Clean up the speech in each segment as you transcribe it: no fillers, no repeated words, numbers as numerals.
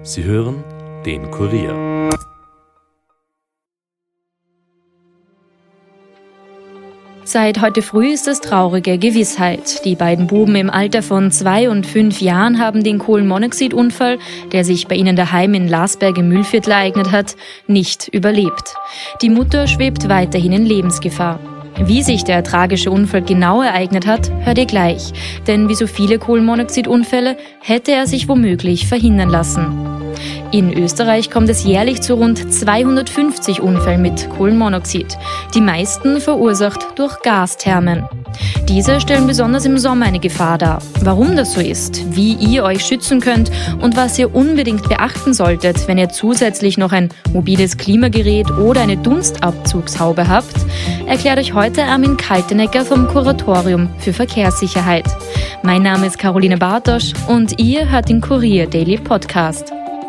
Sie hören den Kurier. Seit heute früh ist es traurige Gewissheit. Die beiden Buben im Alter von 2 und 5 Jahren haben den Kohlenmonoxidunfall, der sich bei ihnen daheim in Lasberg im Mühlviertel ereignet hat, nicht überlebt. Die Mutter schwebt weiterhin in Lebensgefahr. Wie sich der tragische Unfall genau ereignet hat, hört ihr gleich. Denn wie so viele Kohlenmonoxidunfälle hätte er sich womöglich verhindern lassen. In Österreich kommt es jährlich zu rund 250 Unfällen mit Kohlenmonoxid. Die meisten verursacht durch Gasthermen. Diese stellen besonders im Sommer eine Gefahr dar. Warum das so ist, wie ihr euch schützen könnt und was ihr unbedingt beachten solltet, wenn ihr zusätzlich noch ein mobiles Klimagerät oder eine Dunstabzugshaube habt, erklärt euch heute Armin Kaltenecker vom Kuratorium für Verkehrssicherheit. Mein Name ist Caroline Bartosch und ihr hört den Kurier Daily Podcast.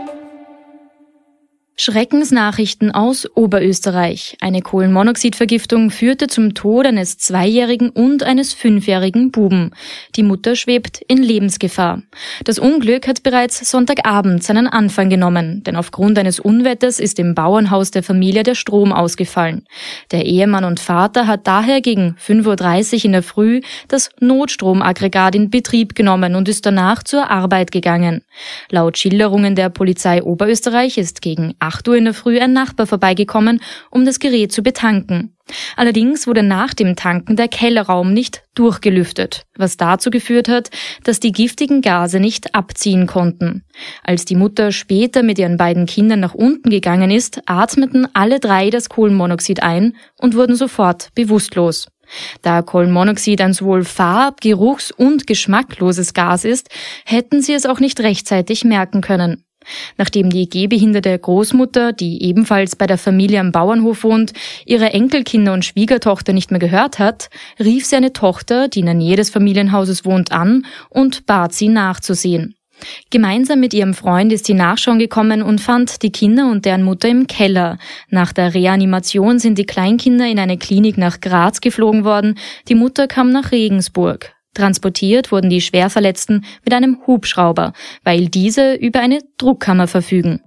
Schreckensnachrichten aus Oberösterreich. Eine Kohlenmonoxidvergiftung führte zum Tod eines 2-jährigen und eines 5-jährigen Buben. Die Mutter schwebt in Lebensgefahr. Das Unglück hat bereits Sonntagabend seinen Anfang genommen, denn aufgrund eines Unwetters ist im Bauernhaus der Familie der Strom ausgefallen. Der Ehemann und Vater hat daher gegen 5:30 Uhr in der Früh das Notstromaggregat in Betrieb genommen und ist danach zur Arbeit gegangen. Laut Schilderungen der Polizei Oberösterreich ist gegen 8 Uhr in der Früh ein Nachbar vorbeigekommen, um das Gerät zu betanken. Allerdings wurde nach dem Tanken der Kellerraum nicht durchgelüftet, was dazu geführt hat, dass die giftigen Gase nicht abziehen konnten. Als die Mutter später mit ihren beiden Kindern nach unten gegangen ist, atmeten alle 3 das Kohlenmonoxid ein und wurden sofort bewusstlos. Da Kohlenmonoxid ein sowohl farb-, geruchs- und geschmackloses Gas ist, hätten sie es auch nicht rechtzeitig merken können. Nachdem die gehbehinderte Großmutter, die ebenfalls bei der Familie am Bauernhof wohnt, ihre Enkelkinder und Schwiegertochter nicht mehr gehört hat, rief sie eine Tochter, die in der Nähe des Familienhauses wohnt, an und bat sie nachzusehen. Gemeinsam mit ihrem Freund ist sie nachschauen gekommen und fand die Kinder und deren Mutter im Keller. Nach der Reanimation sind die Kleinkinder in eine Klinik nach Graz geflogen worden, die Mutter kam nach Regensburg. Transportiert wurden die Schwerverletzten mit einem Hubschrauber, weil diese über eine Druckkammer verfügen.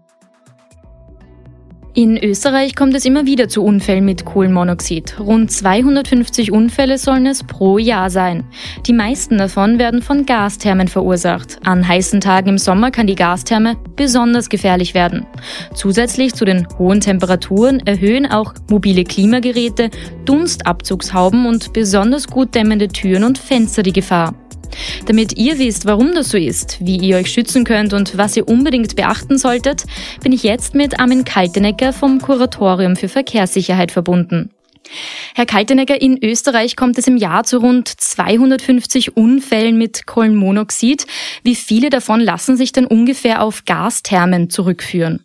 In Österreich kommt es immer wieder zu Unfällen mit Kohlenmonoxid. Rund 250 Unfälle sollen es pro Jahr sein. Die meisten davon werden von Gasthermen verursacht. An heißen Tagen im Sommer kann die Gastherme besonders gefährlich werden. Zusätzlich zu den hohen Temperaturen erhöhen auch mobile Klimageräte, Dunstabzugshauben und besonders gut dämmende Türen und Fenster die Gefahr. Damit ihr wisst, warum das so ist, wie ihr euch schützen könnt und was ihr unbedingt beachten solltet, bin ich jetzt mit Armin Kaltenecker vom Kuratorium für Verkehrssicherheit verbunden. Herr Kaltenecker, in Österreich kommt es im Jahr zu rund 250 Unfällen mit Kohlenmonoxid. Wie viele davon lassen sich denn ungefähr auf Gasthermen zurückführen?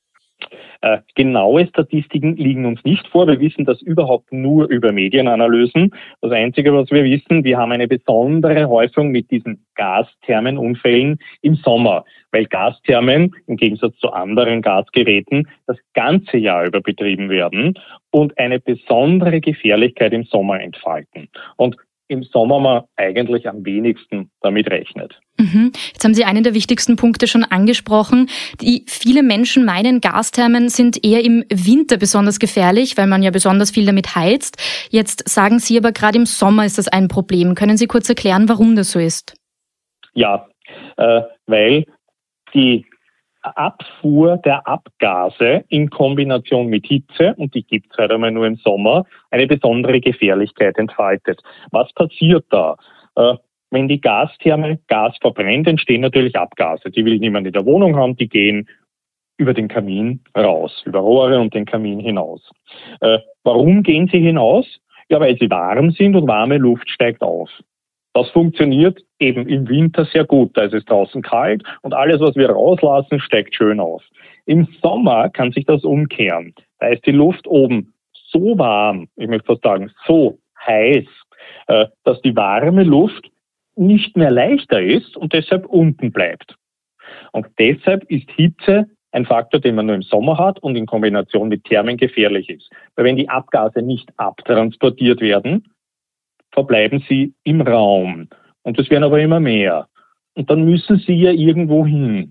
Genaue Statistiken liegen uns nicht vor. Wir wissen das überhaupt nur über Medienanalysen. Das Einzige, was wir wissen, wir haben eine besondere Häufung mit diesen Gasthermenunfällen im Sommer, weil Gasthermen im Gegensatz zu anderen Gasgeräten das ganze Jahr über betrieben werden und eine besondere Gefährlichkeit im Sommer entfalten. Und im Sommer man eigentlich am wenigsten damit rechnet. Jetzt haben Sie einen der wichtigsten Punkte schon angesprochen. Viele Menschen meinen, Gasthermen sind eher im Winter besonders gefährlich, weil man ja besonders viel damit heizt. Jetzt sagen Sie aber, gerade im Sommer ist das ein Problem. Können Sie kurz erklären, warum das so ist? Ja, weil die Abfuhr der Abgase in Kombination mit Hitze, und die gibt es halt einmal nur im Sommer, eine besondere Gefährlichkeit entfaltet. Was passiert da? Wenn die Gastherme Gas verbrennt, entstehen natürlich Abgase. Die will niemand in der Wohnung haben, die gehen über den Kamin raus, über Rohre und den Kamin hinaus. Warum gehen sie hinaus? Ja, weil sie warm sind und warme Luft steigt auf. Das funktioniert eben im Winter sehr gut. Da ist es draußen kalt und alles, was wir rauslassen, steigt schön auf. Im Sommer kann sich das umkehren. Da ist die Luft oben so warm, ich möchte fast sagen, so heiß, dass die warme Luft nicht mehr leichter ist und deshalb unten bleibt. Und deshalb ist Hitze ein Faktor, den man nur im Sommer hat und in Kombination mit Thermen gefährlich ist. Weil wenn die Abgase nicht abtransportiert werden, verbleiben sie im Raum. Und es werden aber immer mehr. Und dann müssen sie ja irgendwo hin.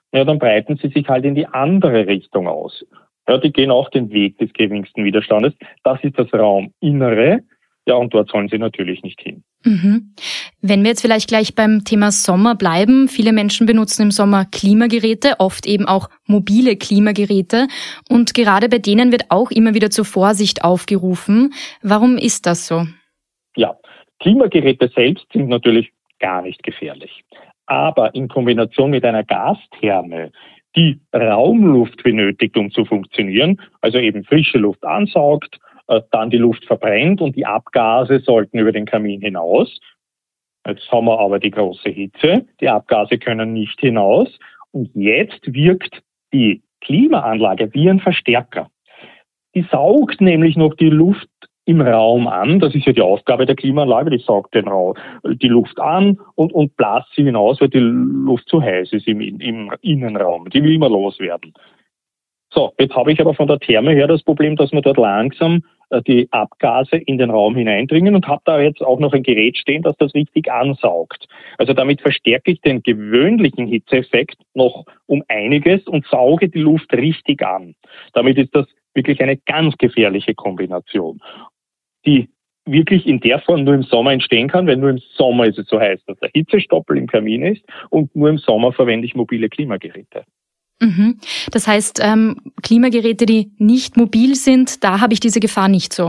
ja, dann breiten sie sich halt in die andere Richtung aus. Ja, die gehen auch den Weg des geringsten Widerstandes. Das ist das Rauminnere. Ja, und dort sollen sie natürlich nicht hin. Mhm. Wenn wir jetzt vielleicht gleich beim Thema Sommer bleiben. Viele Menschen benutzen im Sommer Klimageräte, oft eben auch mobile Klimageräte. Und gerade bei denen wird auch immer wieder zur Vorsicht aufgerufen. Warum ist das so? Ja, Klimageräte selbst sind natürlich gar nicht gefährlich. Aber in Kombination mit einer Gastherme, die Raumluft benötigt, um zu funktionieren, also eben frische Luft ansaugt, dann die Luft verbrennt und die Abgase sollten über den Kamin hinaus. Jetzt haben wir aber die große Hitze, die Abgase können nicht hinaus und jetzt wirkt die Klimaanlage wie ein Verstärker. Die saugt nämlich noch die Luft im Raum an, das ist ja die Aufgabe der Klimaanlage, die saugt die Luft an und bläst sie hinaus, weil die Luft zu heiß ist im Innenraum, die will man loswerden. So, jetzt habe ich aber von der Therme her das Problem, dass man dort langsam die Abgase in den Raum hineindringen und habe da jetzt auch noch ein Gerät stehen, das das richtig ansaugt. Also damit verstärke ich den gewöhnlichen Hitzeeffekt noch um einiges und sauge die Luft richtig an. Damit ist das wirklich eine ganz gefährliche Kombination, die wirklich in der Form nur im Sommer entstehen kann, weil nur im Sommer ist es so heiß, dass der Hitzestoppel im Kamin ist und nur im Sommer verwende ich mobile Klimageräte. Mhm. Das heißt, Klimageräte, die nicht mobil sind, da habe ich diese Gefahr nicht so?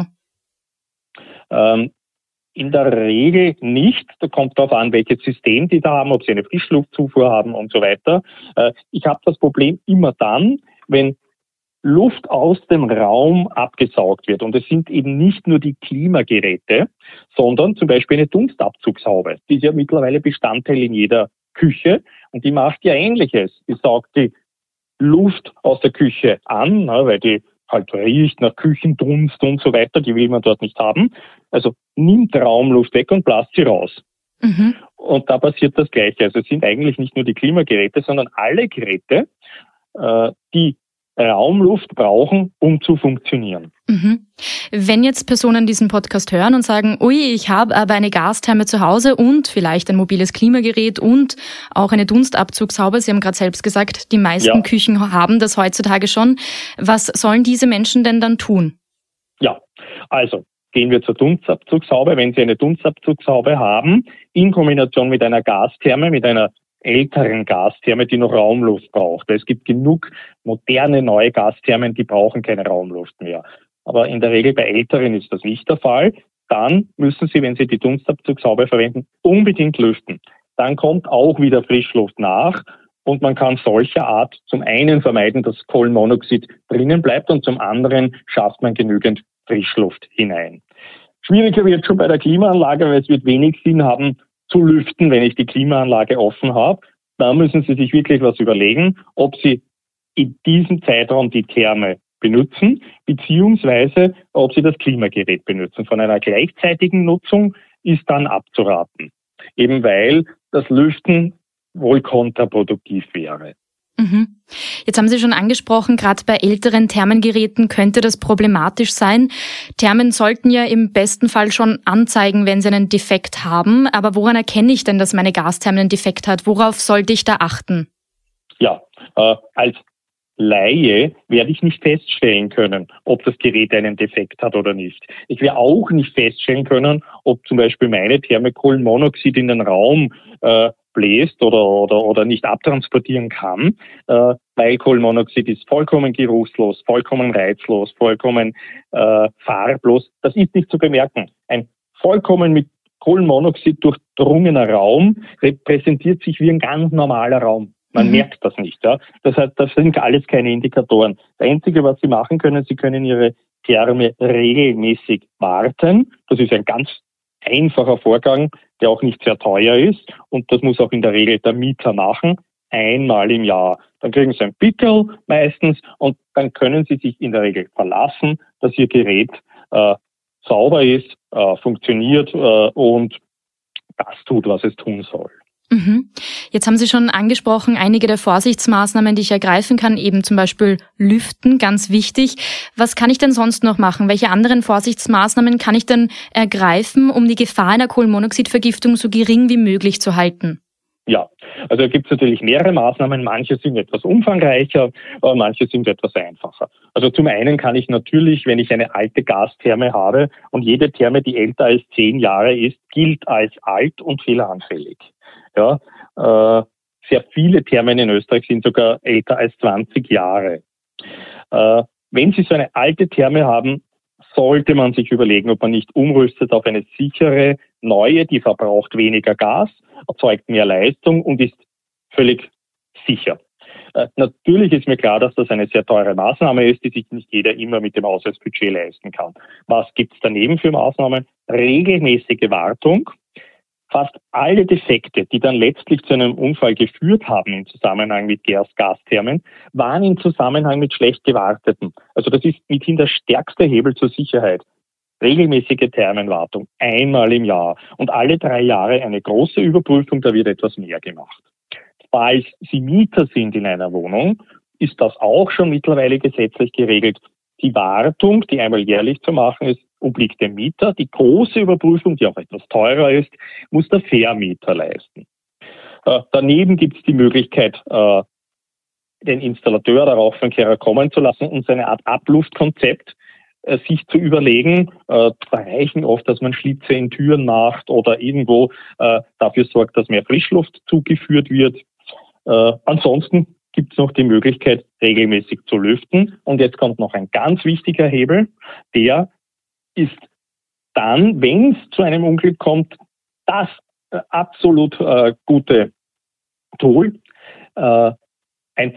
In der Regel nicht. Da kommt darauf an, welches System die da haben, ob sie eine Frischluftzufuhr haben und so weiter. Ich habe das Problem immer dann, wenn Luft aus dem Raum abgesaugt wird. Und es sind eben nicht nur die Klimageräte, sondern zum Beispiel eine Dunstabzugshaube. Die ist ja mittlerweile Bestandteil in jeder Küche und die macht ja Ähnliches. Die saugt die Luft aus der Küche an, weil die halt riecht nach Küchendunst und so weiter, die will man dort nicht haben. Also nimmt Raumluft weg und bläst sie raus. Mhm. Und da passiert das Gleiche. Also es sind eigentlich nicht nur die Klimageräte, sondern alle Geräte, die Raumluft brauchen, um zu funktionieren. Mhm. Wenn jetzt Personen diesen Podcast hören und sagen, ui, ich habe aber eine Gastherme zu Hause und vielleicht ein mobiles Klimagerät und auch eine Dunstabzugshaube, Sie haben gerade selbst gesagt, die meisten Küchen haben das heutzutage schon. Was sollen diese Menschen denn dann tun? Ja, also gehen wir zur Dunstabzugshaube. Wenn Sie eine Dunstabzugshaube haben, in Kombination mit einer Gastherme, mit einer älteren Gastherme, die noch Raumluft braucht. Es gibt genug moderne, neue Gasthermen, die brauchen keine Raumluft mehr. Aber in der Regel bei älteren ist das nicht der Fall. Dann müssen Sie, wenn Sie die Dunstabzugshaube verwenden, unbedingt lüften. Dann kommt auch wieder Frischluft nach und man kann solcher Art zum einen vermeiden, dass Kohlenmonoxid drinnen bleibt und zum anderen schafft man genügend Frischluft hinein. Schwieriger wird schon bei der Klimaanlage, weil es wird wenig Sinn haben, zu lüften, wenn ich die Klimaanlage offen habe. Da müssen Sie sich wirklich was überlegen, ob Sie in diesem Zeitraum die Therme benutzen, beziehungsweise ob Sie das Klimagerät benutzen. Von einer gleichzeitigen Nutzung ist dann abzuraten, eben weil das Lüften wohl kontraproduktiv wäre. Mhm. Jetzt haben Sie schon angesprochen, gerade bei älteren Thermengeräten könnte das problematisch sein. Thermen sollten ja im besten Fall schon anzeigen, wenn sie einen Defekt haben. Aber woran erkenne ich denn, dass meine Gastherme einen Defekt hat? Worauf sollte ich da achten? Ja, als Laie werde ich nicht feststellen können, ob das Gerät einen Defekt hat oder nicht. Ich werde auch nicht feststellen können, ob zum Beispiel meine Therme Kohlenmonoxid in den Raum bläst oder nicht abtransportieren kann, weil Kohlenmonoxid ist vollkommen geruchslos, vollkommen reizlos, vollkommen farblos. Das ist nicht zu bemerken. Ein vollkommen mit Kohlenmonoxid durchdrungener Raum repräsentiert sich wie ein ganz normaler Raum. Man merkt das nicht. Ja? Das heißt, das sind alles keine Indikatoren. Das Einzige, was Sie machen können, Sie können Ihre Therme regelmäßig warten. Das ist ein ganz einfacher Vorgang, der auch nicht sehr teuer ist. Und das muss auch in der Regel der Mieter machen, einmal im Jahr. Dann kriegen Sie ein Pickel meistens und dann können Sie sich in der Regel verlassen, dass Ihr Gerät sauber ist, funktioniert und das tut, was es tun soll. Mhm. Jetzt haben Sie schon angesprochen, einige der Vorsichtsmaßnahmen, die ich ergreifen kann, eben zum Beispiel Lüften, ganz wichtig. Was kann ich denn sonst noch machen? Welche anderen Vorsichtsmaßnahmen kann ich denn ergreifen, um die Gefahr einer Kohlenmonoxidvergiftung so gering wie möglich zu halten? Ja, also gibt es natürlich mehrere Maßnahmen. Manche sind etwas umfangreicher, aber manche sind etwas einfacher. Also zum einen kann ich natürlich, wenn ich eine alte Gastherme habe und jede Therme, die älter als 10 Jahre ist, gilt als alt und fehleranfällig. Ja, sehr viele Thermen in Österreich sind sogar älter als 20 Jahre. Wenn Sie so eine alte Therme haben, sollte man sich überlegen, ob man nicht umrüstet auf eine sichere, neue, die verbraucht weniger Gas, erzeugt mehr Leistung und ist völlig sicher. Natürlich ist mir klar, dass das eine sehr teure Maßnahme ist, die sich nicht jeder immer mit dem Haushaltsbudget leisten kann. Was gibt es daneben für Maßnahmen? Regelmäßige Wartung. Fast alle Defekte, die dann letztlich zu einem Unfall geführt haben im Zusammenhang mit Gasthermen, waren im Zusammenhang mit schlecht gewarteten. Also das ist mithin der stärkste Hebel zur Sicherheit. Regelmäßige Thermenwartung, einmal im Jahr und alle 3 Jahre eine große Überprüfung, da wird etwas mehr gemacht. Falls Sie Mieter sind in einer Wohnung, ist das auch schon mittlerweile gesetzlich geregelt. Die Wartung, die einmal jährlich zu machen ist, obliegt dem Mieter. Die große Überprüfung, die auch etwas teurer ist, muss der Vermieter leisten. Daneben gibt es die Möglichkeit, den Installateur, der Rauchenkehrer kommen zu lassen und so eine Art Abluftkonzept sich zu überlegen. Da reichen oft, dass man Schlitze in Türen macht oder irgendwo dafür sorgt, dass mehr Frischluft zugeführt wird. Ansonsten gibt es noch die Möglichkeit, regelmäßig zu lüften. Und jetzt kommt noch ein ganz wichtiger Hebel, der ist dann, wenn es zu einem Unglück kommt, das absolut gute Tool, ein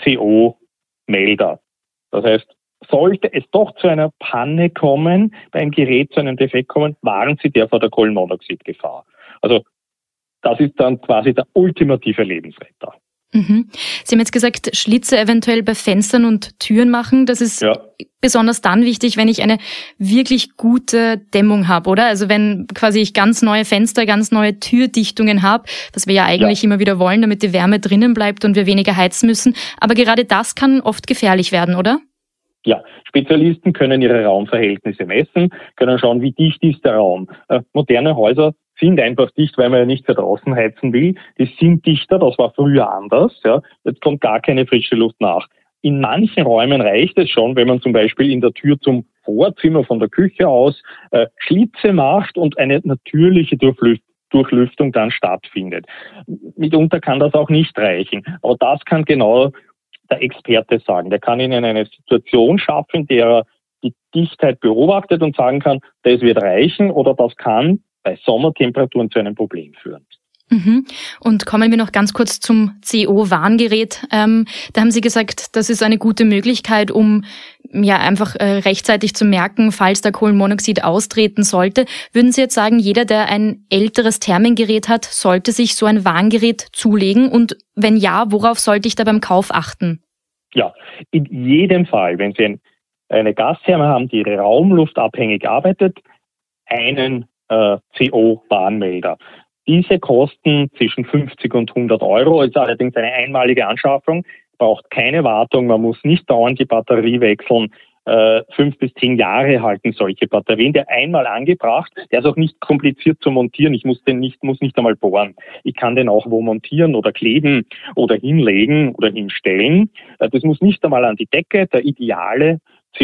CO-Melder. Das heißt, sollte es doch zu einer Panne kommen, beim Gerät zu einem Defekt kommen, warnen Sie der vor der Kohlenmonoxidgefahr. Also das ist dann quasi der ultimative Lebensretter. Mhm. Sie haben jetzt gesagt, Schlitze eventuell bei Fenstern und Türen machen. Das ist besonders dann wichtig, wenn ich eine wirklich gute Dämmung habe, oder? Also wenn quasi ich ganz neue Fenster, ganz neue Türdichtungen habe, was wir ja eigentlich immer wieder wollen, damit die Wärme drinnen bleibt und wir weniger heizen müssen. Aber gerade das kann oft gefährlich werden, oder? Ja, Spezialisten können ihre Raumverhältnisse messen, können schauen, wie dicht ist der Raum. Moderne Häuser sind einfach dicht, weil man ja nicht für draußen heizen will. Die sind dichter, das war früher anders. Ja. Jetzt kommt gar keine frische Luft nach. In manchen Räumen reicht es schon, wenn man zum Beispiel in der Tür zum Vorzimmer von der Küche aus Schlitze macht und eine natürliche Durchlüftung dann stattfindet. Mitunter kann das auch nicht reichen. Aber das kann genau der Experte sagen. Der kann Ihnen eine Situation schaffen, in der er die Dichtheit beobachtet und sagen kann, das wird reichen oder das kann bei Sommertemperaturen zu einem Problem führen. Mhm. Und kommen wir noch ganz kurz zum CO-Warngerät. Da haben Sie gesagt, das ist eine gute Möglichkeit, um einfach rechtzeitig zu merken, falls der Kohlenmonoxid austreten sollte. Würden Sie jetzt sagen, jeder, der ein älteres Thermengerät hat, sollte sich so ein Warngerät zulegen? Und wenn ja, worauf sollte ich da beim Kauf achten? Ja, in jedem Fall, wenn Sie eine Gastherme haben, die raumluftabhängig arbeitet, einen CO-Warnmelder. Diese kosten zwischen 50 und 100 Euro, ist allerdings eine einmalige Anschaffung, braucht keine Wartung, man muss nicht dauernd die Batterie wechseln. 5 bis 10 Jahre halten solche Batterien. Der einmal angebracht, der ist auch nicht kompliziert zu montieren. Ich muss nicht einmal bohren. Ich kann den auch wo montieren oder kleben oder hinlegen oder hinstellen. Das muss nicht einmal an die Decke. Der ideale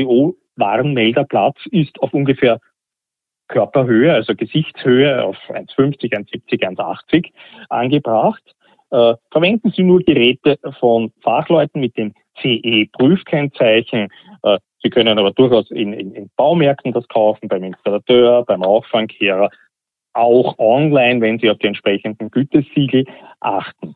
CO-Warnmelderplatz ist auf ungefähr Körperhöhe, also Gesichtshöhe auf 1,50, 1,70, 1,80 angebracht. Verwenden Sie nur Geräte von Fachleuten mit dem CE-Prüfkennzeichen. Sie können aber durchaus in Baumärkten das kaufen, beim Installateur, beim Rauchfangkehrer, auch online, wenn Sie auf die entsprechenden Gütesiegel achten.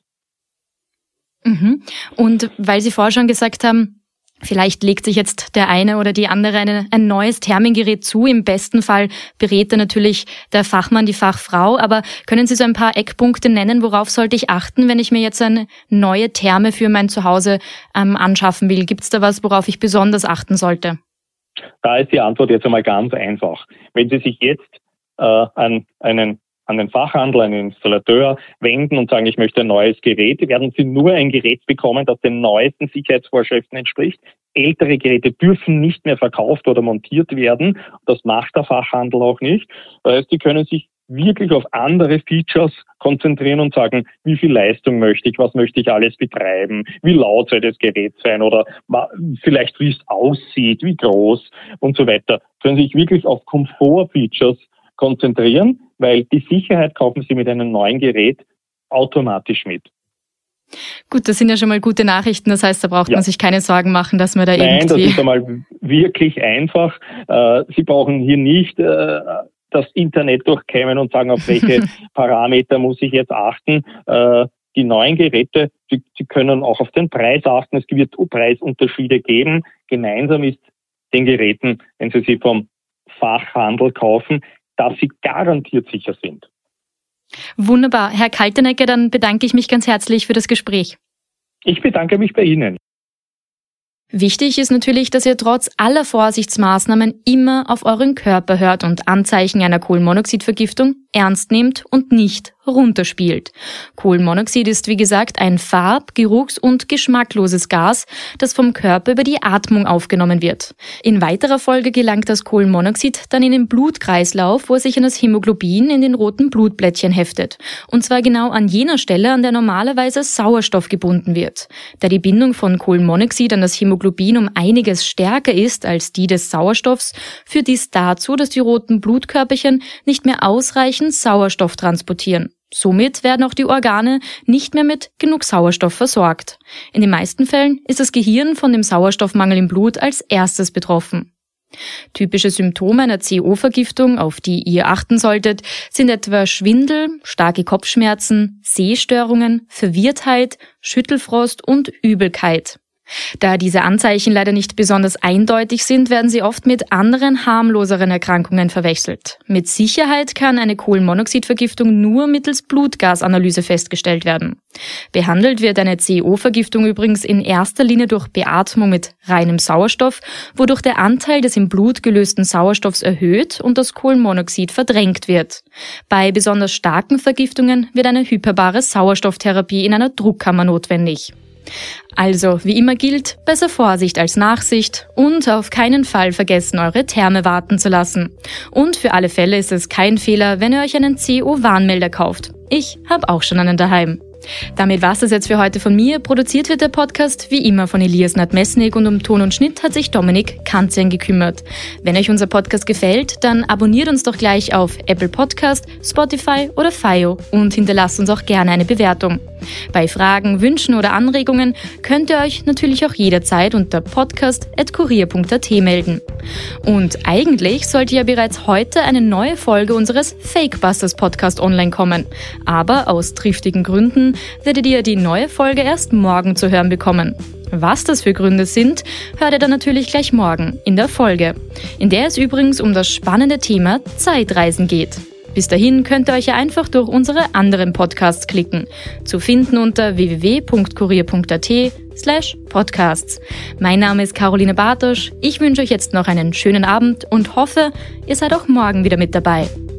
Mhm. Und weil Sie vorher schon gesagt haben, vielleicht legt sich jetzt der eine oder die andere ein neues Thermengerät zu. Im besten Fall berät natürlich der Fachmann, die Fachfrau. Aber können Sie so ein paar Eckpunkte nennen, worauf sollte ich achten, wenn ich mir jetzt eine neue Therme für mein Zuhause anschaffen will? Gibt es da was, worauf ich besonders achten sollte? Da ist die Antwort jetzt einmal ganz einfach. Wenn Sie sich jetzt an den Fachhandel, einen Installateur wenden und sagen, ich möchte ein neues Gerät, werden Sie nur ein Gerät bekommen, das den neuesten Sicherheitsvorschriften entspricht. Ältere Geräte dürfen nicht mehr verkauft oder montiert werden. Das macht der Fachhandel auch nicht. Das heißt, Sie können sich wirklich auf andere Features konzentrieren und sagen, wie viel Leistung möchte ich, was möchte ich alles betreiben, wie laut soll das Gerät sein oder vielleicht wie es aussieht, wie groß und so weiter. Können sich wirklich auf Komfort-Features konzentrieren, weil die Sicherheit kaufen Sie mit einem neuen Gerät automatisch mit. Gut, das sind ja schon mal gute Nachrichten. Das heißt, da braucht man sich keine Sorgen machen, dass man da irgendwie... Nein, das ist einmal wirklich einfach. Sie brauchen hier nicht das Internet durchkämmen und sagen, auf welche Parameter muss ich jetzt achten. Die neuen Geräte, Sie können auch auf den Preis achten. Es wird Preisunterschiede geben. Gemeinsam ist den Geräten, wenn Sie sie vom Fachhandel kaufen, dass sie garantiert sicher sind. Wunderbar. Herr Kaltenecker, dann bedanke ich mich ganz herzlich für das Gespräch. Ich bedanke mich bei Ihnen. Wichtig ist natürlich, dass ihr trotz aller Vorsichtsmaßnahmen immer auf euren Körper hört und Anzeichen einer Kohlenmonoxidvergiftung ernst nehmt und nicht runterspielt. Kohlenmonoxid ist, wie gesagt, ein farb-, geruchs- und geschmackloses Gas, das vom Körper über die Atmung aufgenommen wird. In weiterer Folge gelangt das Kohlenmonoxid dann in den Blutkreislauf, wo es sich an das Hämoglobin in den roten Blutblättchen heftet. Und zwar genau an jener Stelle, an der normalerweise Sauerstoff gebunden wird. Da die Bindung von Kohlenmonoxid an das Hämoglobin um einiges stärker ist als die des Sauerstoffs, führt dies dazu, dass die roten Blutkörperchen nicht mehr ausreichend Sauerstoff transportieren. Somit werden auch die Organe nicht mehr mit genug Sauerstoff versorgt. In den meisten Fällen ist das Gehirn von dem Sauerstoffmangel im Blut als erstes betroffen. Typische Symptome einer CO-Vergiftung, auf die ihr achten solltet, sind etwa Schwindel, starke Kopfschmerzen, Sehstörungen, Verwirrtheit, Schüttelfrost und Übelkeit. Da diese Anzeichen leider nicht besonders eindeutig sind, werden sie oft mit anderen harmloseren Erkrankungen verwechselt. Mit Sicherheit kann eine Kohlenmonoxidvergiftung nur mittels Blutgasanalyse festgestellt werden. Behandelt wird eine CO-Vergiftung übrigens in erster Linie durch Beatmung mit reinem Sauerstoff, wodurch der Anteil des im Blut gelösten Sauerstoffs erhöht und das Kohlenmonoxid verdrängt wird. Bei besonders starken Vergiftungen wird eine hyperbare Sauerstofftherapie in einer Druckkammer notwendig. Also, wie immer gilt, besser Vorsicht als Nachsicht und auf keinen Fall vergessen, eure Therme warten zu lassen. Und für alle Fälle ist es kein Fehler, wenn ihr euch einen CO-Warnmelder kauft. Ich habe auch schon einen daheim. Damit war's das jetzt für heute von mir. Produziert wird der Podcast wie immer von Elias Nadmesnik und um Ton und Schnitt hat sich Dominik Kanzian gekümmert. Wenn euch unser Podcast gefällt, dann abonniert uns doch gleich auf Apple Podcast, Spotify oder FYO und hinterlasst uns auch gerne eine Bewertung. Bei Fragen, Wünschen oder Anregungen könnt ihr euch natürlich auch jederzeit unter podcast@kurier.at melden. Und eigentlich sollte ja bereits heute eine neue Folge unseres Fakebusters Podcast online kommen. Aber aus triftigen Gründen werdet ihr die neue Folge erst morgen zu hören bekommen. Was das für Gründe sind, hört ihr dann natürlich gleich morgen in der Folge, in der es übrigens um das spannende Thema Zeitreisen geht. Bis dahin könnt ihr euch ja einfach durch unsere anderen Podcasts klicken. Zu finden unter www.kurier.at/podcasts. Mein Name ist Caroline Bartosch. Ich wünsche euch jetzt noch einen schönen Abend und hoffe, ihr seid auch morgen wieder mit dabei.